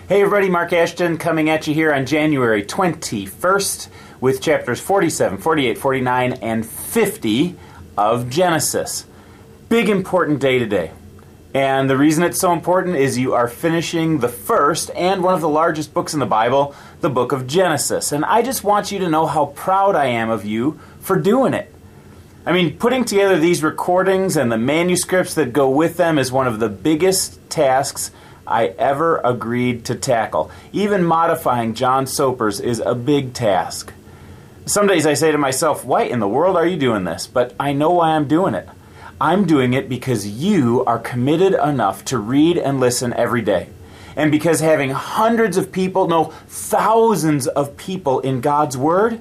Hey everybody, Mark Ashton coming at you here on January 21st with chapters 47, 48, 49, and 50 of Genesis. Big important day today. And the reason it's so important is you are finishing the first and one of the largest books in the Bible, the book of Genesis. And I just want you to know how proud I am of you for doing it. I mean, putting together these recordings and the manuscripts that go with them is one of the biggest tasks I ever agreed to tackle. Even modifying John Soper's is a big task. Some days I say to myself, why in the world are you doing this? But I know why I'm doing it. I'm doing it because you are committed enough to read and listen every day. And because having hundreds of people, no, thousands of people in God's Word,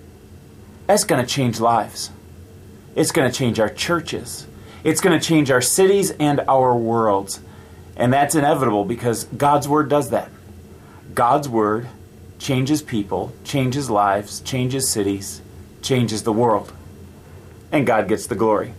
that's going to change lives. It's going to change our churches. It's going to change our cities and our worlds. And that's inevitable because God's Word does that. God's Word changes people, changes lives, changes cities, changes the world. And God gets the glory.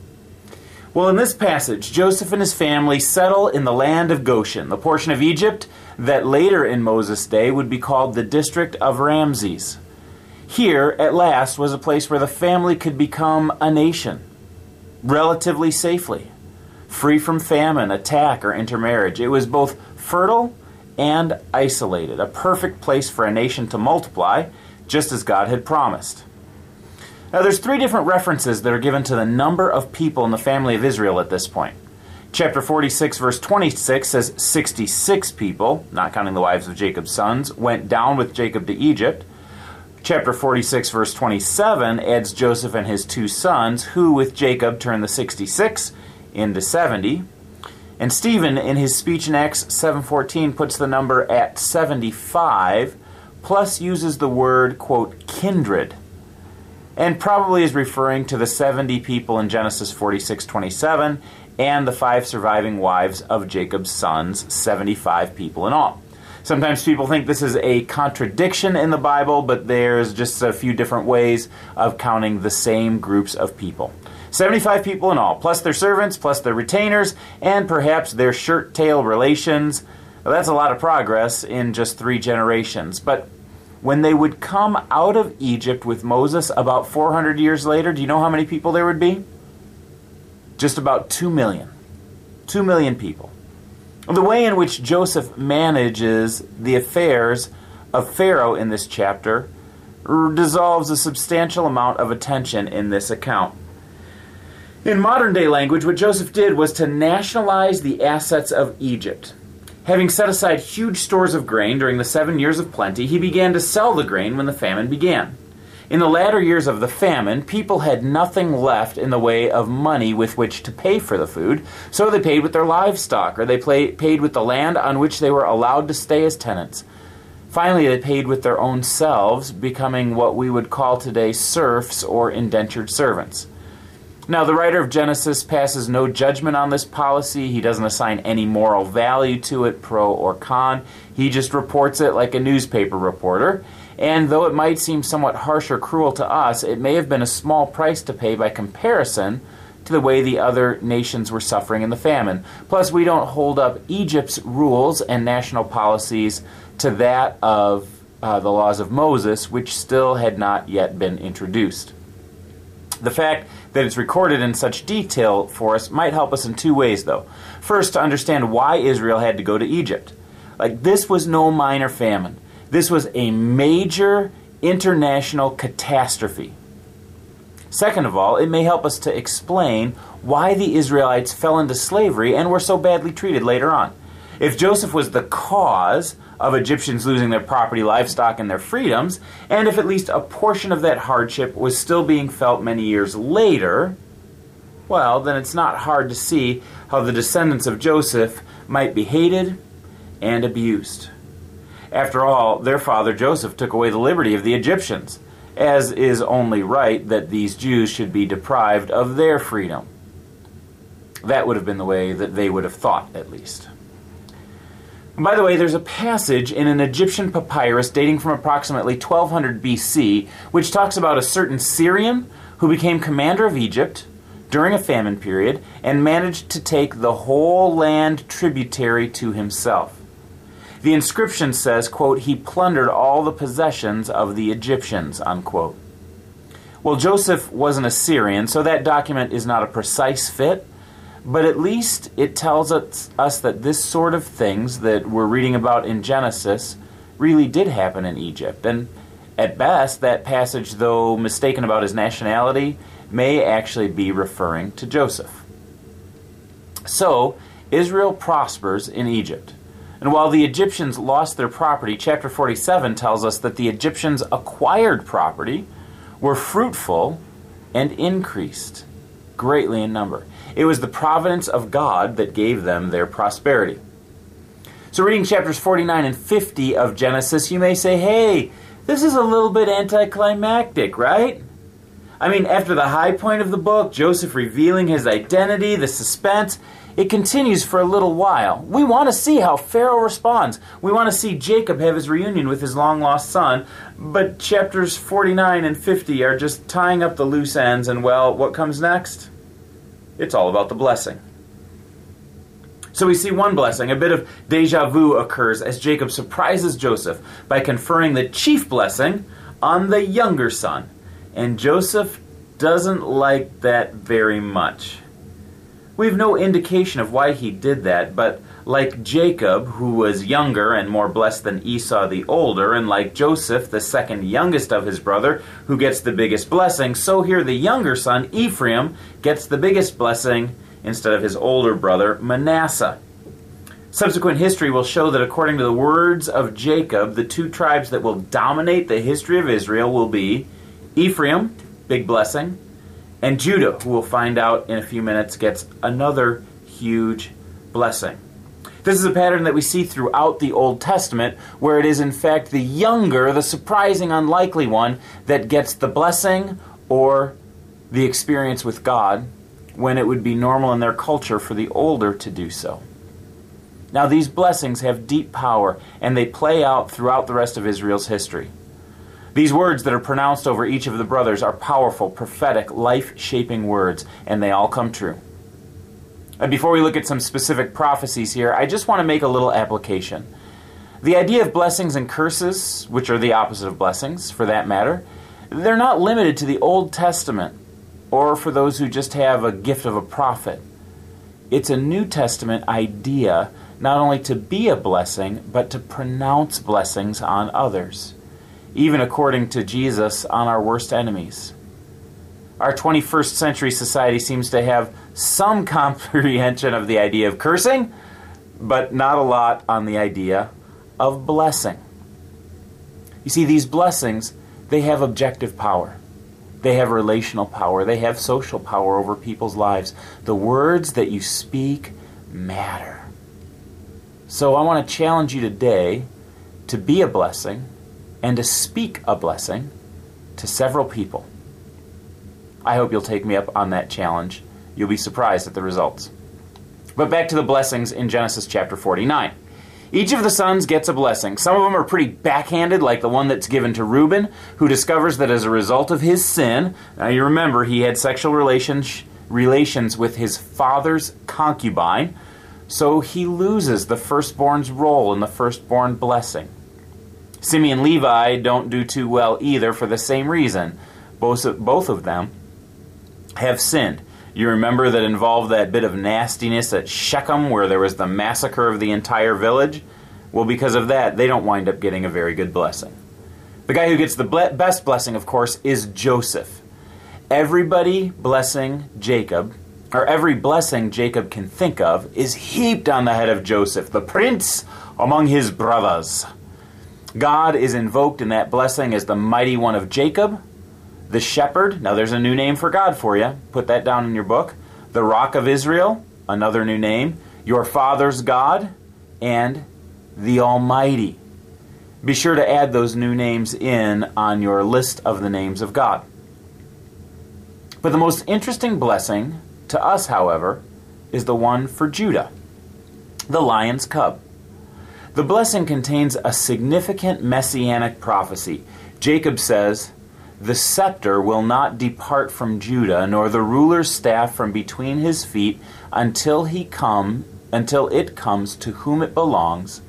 Well, in this passage, Joseph and his family settle in the land of Goshen, the portion of Egypt that later in Moses' day would be called the district of Ramses. Here, at last, was a place where the family could become a nation, relatively safely, free from famine, attack, or intermarriage. It was both fertile and isolated, a perfect place for a nation to multiply, just as God had promised. Now, there's three different references that are given to the number of people in the family of Israel at this point. Chapter 46, verse 26 says 66 people, not counting the wives of Jacob's sons, went down with Jacob to Egypt. Chapter 46, verse 27 adds Joseph and his two sons, who with Jacob turned the 66 into 70. And Stephen, in his speech in Acts 7:14, puts the number at 75, plus uses the word, quote, kindred, and probably is referring to the 70 people in Genesis 46:27 and the 5 surviving wives of Jacob's sons, 75 people in all. Sometimes people think this is a contradiction in the Bible, but there's just a few different ways of counting the same groups of people. 75 people in all, plus their servants, plus their retainers, and perhaps their shirt-tail relations. Well, that's a lot of progress in just 3 generations. But when they would come out of Egypt with Moses about 400 years later, do you know how many people there would be? Just about 2 million. 2 million people. The way in which Joseph manages the affairs of Pharaoh in this chapter dissolves a substantial amount of attention in this account. In modern-day language, what Joseph did was to nationalize the assets of Egypt. Having set aside huge stores of grain during the 7 years of plenty, he began to sell the grain when the famine began. In the latter years of the famine, people had nothing left in the way of money with which to pay for the food, so they paid with their livestock, or they paid with the land on which they were allowed to stay as tenants. Finally, they paid with their own selves, becoming what we would call today serfs or indentured servants. Now, the writer of Genesis passes no judgment on this policy. He doesn't assign any moral value to it, pro or con. He just reports it like a newspaper reporter. And though it might seem somewhat harsh or cruel to us, it may have been a small price to pay by comparison to the way the other nations were suffering in the famine. Plus, we don't hold up Egypt's rules and national policies to that of the laws of Moses, which still had not yet been introduced. The fact that it's recorded in such detail for us might help us in 2 ways, though. First, to understand why Israel had to go to Egypt. This was no minor famine. This was a major international catastrophe. Second of all, it may help us to explain why the Israelites fell into slavery and were so badly treated later on. If Joseph was the cause of Egyptians losing their property, livestock, and their freedoms, and if at least a portion of that hardship was still being felt many years later, well, then it's not hard to see how the descendants of Joseph might be hated and abused. After all, their father Joseph took away the liberty of the Egyptians, as is only right that these Jews should be deprived of their freedom. That would have been the way that they would have thought, at least. And by the way, there's a passage in an Egyptian papyrus dating from approximately 1200 BC, which talks about a certain Syrian who became commander of Egypt during a famine period and managed to take the whole land tributary to himself. The inscription says, quote, he plundered all the possessions of the Egyptians, unquote. Well, Joseph was an Assyrian, so that document is not a precise fit, but at least it tells us that this sort of things that we're reading about in Genesis really did happen in Egypt. And at best, that passage, though mistaken about his nationality, may actually be referring to Joseph. So, Israel prospers in Egypt. And while the Egyptians lost their property, chapter 47 tells us that the Egyptians' acquired property were fruitful and increased greatly in number. It was the providence of God that gave them their prosperity. So reading chapters 49 and 50 of Genesis, you may say, hey, this is a little bit anticlimactic, right? I mean, after the high point of the book, Joseph revealing his identity, the suspense, it continues for a little while. We want to see how Pharaoh responds. We want to see Jacob have his reunion with his long-lost son. But chapters 49 and 50 are just tying up the loose ends, and well, what comes next? It's all about the blessing. So we see one blessing. A bit of deja vu occurs as Jacob surprises Joseph by conferring the chief blessing on the younger son. And Joseph doesn't like that very much. We have no indication of why he did that, but like Jacob, who was younger and more blessed than Esau the older, and like Joseph, the second youngest of his brother, who gets the biggest blessing, so here the younger son, Ephraim, gets the biggest blessing instead of his older brother, Manasseh. Subsequent history will show that according to the words of Jacob, the two tribes that will dominate the history of Israel will be Ephraim, big blessing, and Judah, who we'll find out in a few minutes, gets another huge blessing. This is a pattern that we see throughout the Old Testament, where it is in fact the younger, the surprising, unlikely one, that gets the blessing or the experience with God, when it would be normal in their culture for the older to do so. Now, these blessings have deep power, and they play out throughout the rest of Israel's history. These words that are pronounced over each of the brothers are powerful, prophetic, life-shaping words, and they all come true. And before we look at some specific prophecies here, I just want to make a little application. The idea of blessings and curses, which are the opposite of blessings, for that matter, they're not limited to the Old Testament, or for those who just have a gift of a prophet. It's a New Testament idea not only to be a blessing, but to pronounce blessings on others, even according to Jesus, on our worst enemies. Our 21st century society seems to have some comprehension of the idea of cursing, but not a lot on the idea of blessing. You see, these blessings, they have objective power. They have relational power. They have social power over people's lives. The words that you speak matter. So I want to challenge you today to be a blessing and to speak a blessing to several people. I hope you'll take me up on that challenge. You'll be surprised at the results. But back to the blessings in Genesis chapter 49. Each of the sons gets a blessing. Some of them are pretty backhanded, like the one that's given to Reuben, who discovers that as a result of his sin, now you remember he had sexual relations with his father's concubine, so he loses the firstborn's role in the firstborn blessing. Simeon and Levi don't do too well either for the same reason. Both of them have sinned. You remember that involved that bit of nastiness at Shechem where there was the massacre of the entire village? Well, because of that, they don't wind up getting a very good blessing. The guy who gets the best blessing, of course, is Joseph. Everybody blessing Jacob, or every blessing Jacob can think of, is heaped on the head of Joseph, the prince among his brothers. God is invoked in that blessing as the mighty one of Jacob, the shepherd. Now there's a new name for God for you. Put that down in your book. The rock of Israel, another new name. Your father's God, and the Almighty. Be sure to add those new names in on your list of the names of God. But the most interesting blessing to us, however, is the one for Judah, the lion's cub. The blessing contains a significant messianic prophecy. Jacob says, "The scepter will not depart from Judah, nor the ruler's staff from between his feet, until it comes to whom it belongs,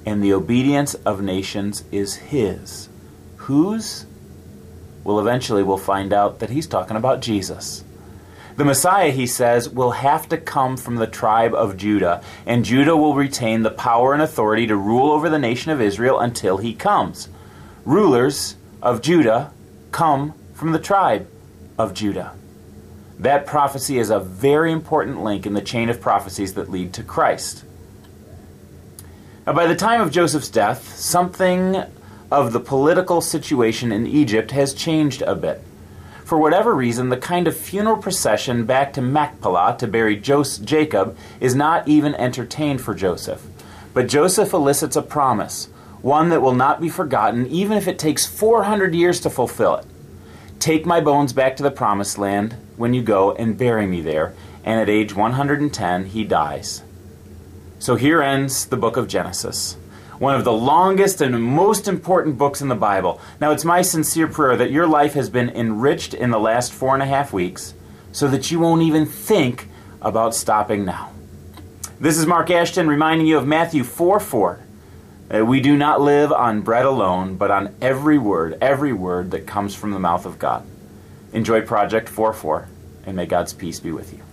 and the obedience of nations is his. Whose? Well, eventually we'll find out that he's talking about Jesus. The Messiah, he says, will have to come from the tribe of Judah, and Judah will retain the power and authority to rule over the nation of Israel until he comes. Rulers of Judah come from the tribe of Judah. That prophecy is a very important link in the chain of prophecies that lead to Christ. Now, by the time of Joseph's death, something of the political situation in Egypt has changed a bit. For whatever reason, the kind of funeral procession back to Machpelah to bury Jacob is not even entertained for Joseph. But Joseph elicits a promise, one that will not be forgotten even if it takes 400 years to fulfill it. Take my bones back to the promised land when you go and bury me there. And at age 110, he dies. So here ends the book of Genesis, one of the longest and most important books in the Bible. Now, it's my sincere prayer that your life has been enriched in the last 4.5 weeks so that you won't even think about stopping now. This is Mark Ashton reminding you of Matthew 4:4. We do not live on bread alone, but on every word that comes from the mouth of God. Enjoy Project 4:4, and may God's peace be with you.